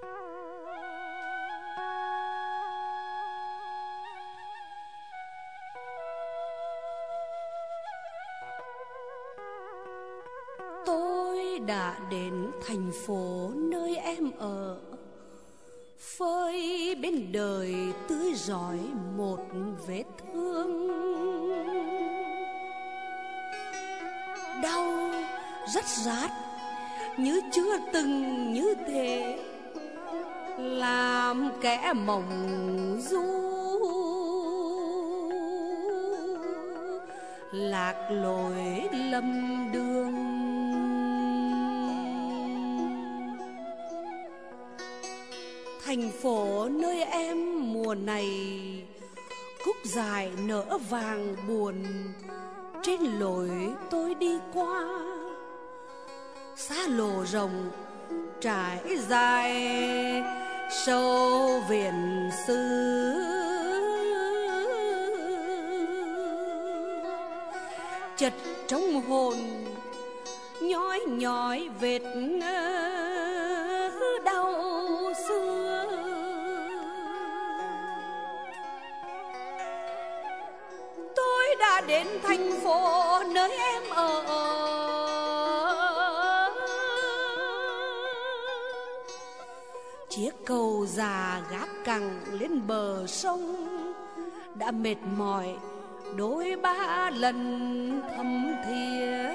Tôi đã đến thành phố nơi em ở, phơi bên đời tươi rói một vết thương. Đau rất rát như chưa từng như thế, làm kẻ mộng du lạc lối lầm đường. Thành phố nơi em mùa này, cúc dài nở vàng buồn trên lối tôi đi qua. Xa lộ rộng trải dài sâu viền xứ, chật trong hồn nhói nhói vết đau xưa. Tôi đã đến thành phố nơi em ở, chiếc cầu già gác cẳng lên bờ sông đã mệt mỏi đôi ba lần thấm thía.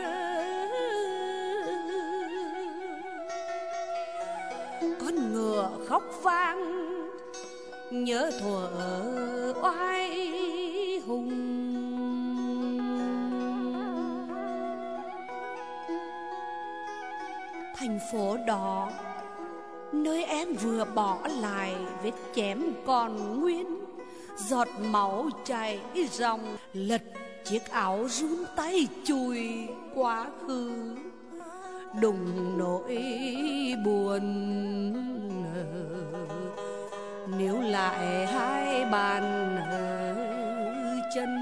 Con ngựa khóc vang nhớ thuở oai hùng. Thành phố đó nơi em vừa bỏ lại vết chém còn nguyên, giọt máu chảy ròng, lật chiếc áo run tay chùi quá khứ, đùng nỗi buồn níu lại hai bàn chân.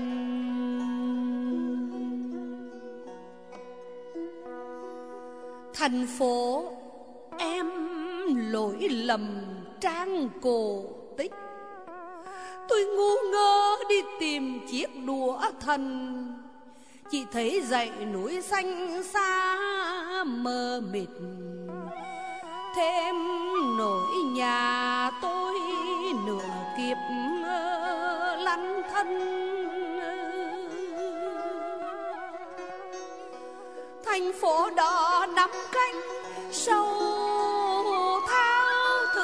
Thành phố em lỗi lầm trang cổ tích, tôi ngu ngơ đi tìm chiếc đũa thần, chỉ thấy dãy núi xanh xa mờ mịt, thêm nỗi nhà tôi nửa kiếp lăn thân. Thành phố đó nắm cánh sâu thao thực,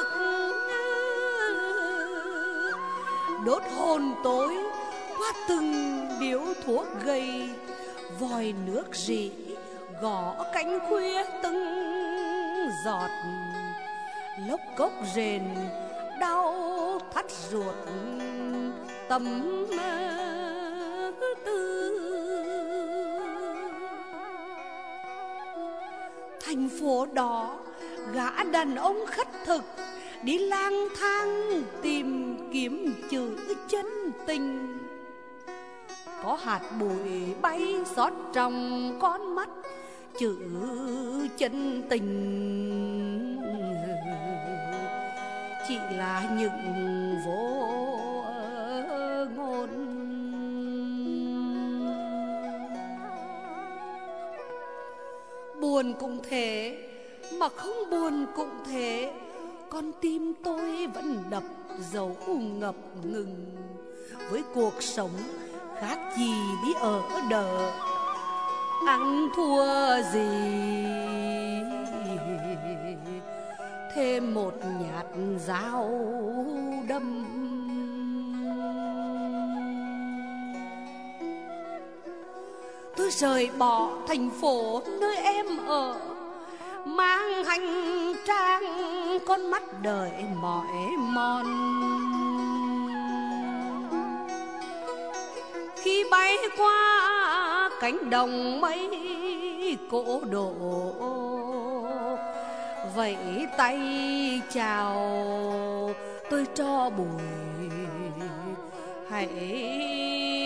đốt hồn tối qua từng điếu thuốc gầy, vòi nước rỉ gõ cánh khuya từng giọt, lốc cốc rền đau thắt ruột tâm tư. Thành phố đó gã đàn ông khất thực đi lang thang tìm kiếm chữ chân tình, có hạt bụi bay xót trong con mắt chữ chân tình, chỉ là những vô ngôn. Buồn cũng thế mà không buồn cũng thế, con tim tôi vẫn đập dấu ngập ngừng, với cuộc sống khác gì đi ở đờ, ăn thua gì thêm một nhát dao đâm. Tôi rời bỏ thành phố nơi em ở, mang hành trang con mắt đời mỏi mòn. Khi bay qua cánh đồng mây cổ đổ, vẫy tay chào tôi cho bụi hãy